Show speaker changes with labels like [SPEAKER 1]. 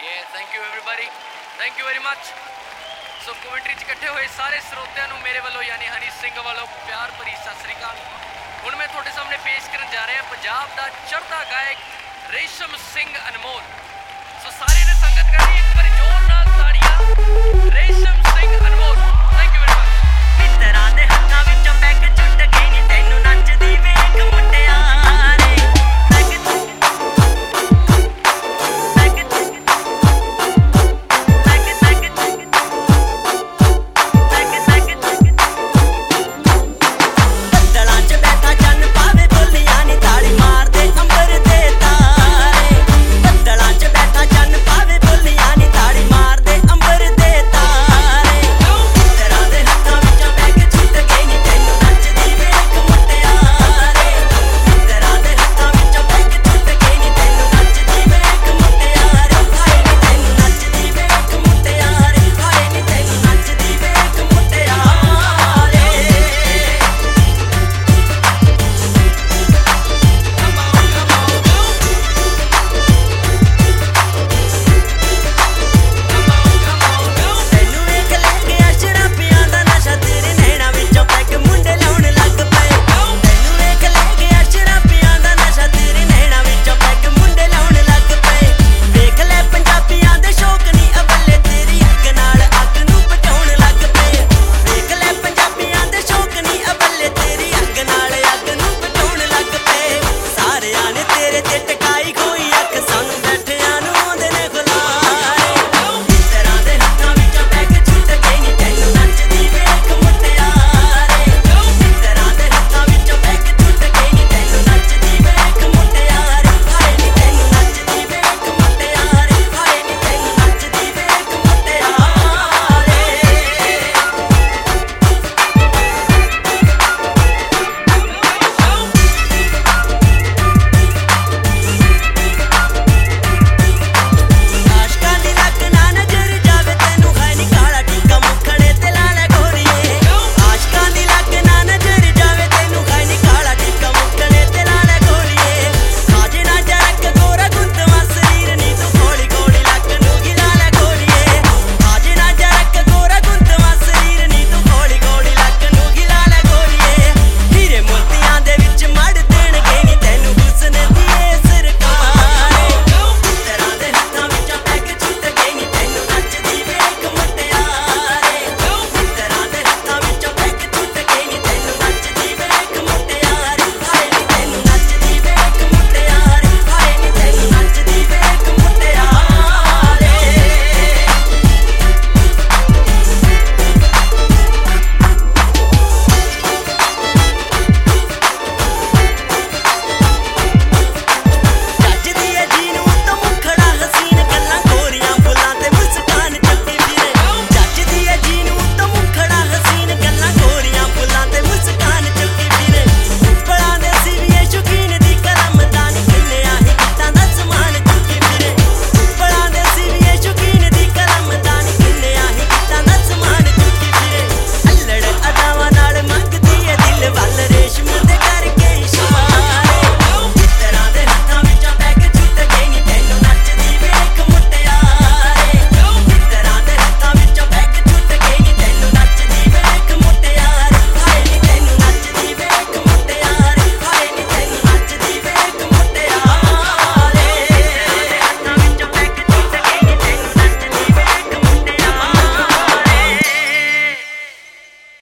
[SPEAKER 1] Thank you everybody, thank you very much. So commentary 'ਚ ਇਕੱਠੇ ਹੋਏ ਸਾਰੇ ਸਰੋਤਿਆਂ ਨੂੰ ਮੇਰੇ ਵੱਲੋਂ ਯਾਨੀ ਹਨੀ ਸਿੰਘ ਵੱਲੋਂ ਪਿਆਰ ਭਰੀ ਸਤਿ ਸ੍ਰੀ ਅਕਾਲ। ਹੁਣ ਮੈਂ ਤੁਹਾਡੇ ਸਾਹਮਣੇ ਪੇਸ਼ ਕਰਨ ਜਾ ਰਿਹਾ ਪੰਜਾਬ ਦਾ ਚੜ੍ਹਦਾ ਗਾਇਕ ਰੇਸ਼ਮ ਸਿੰਘ ਅਨਮੋਲ। ਸੋ ਸਾਰੇ ਨੇ ਸੰਗਤ ਕਰਨੀ ਇੱਕ ਵਾਰੀ ਜ਼ੋਰ ਨਾਲ ਤਾੜੀਆਂ।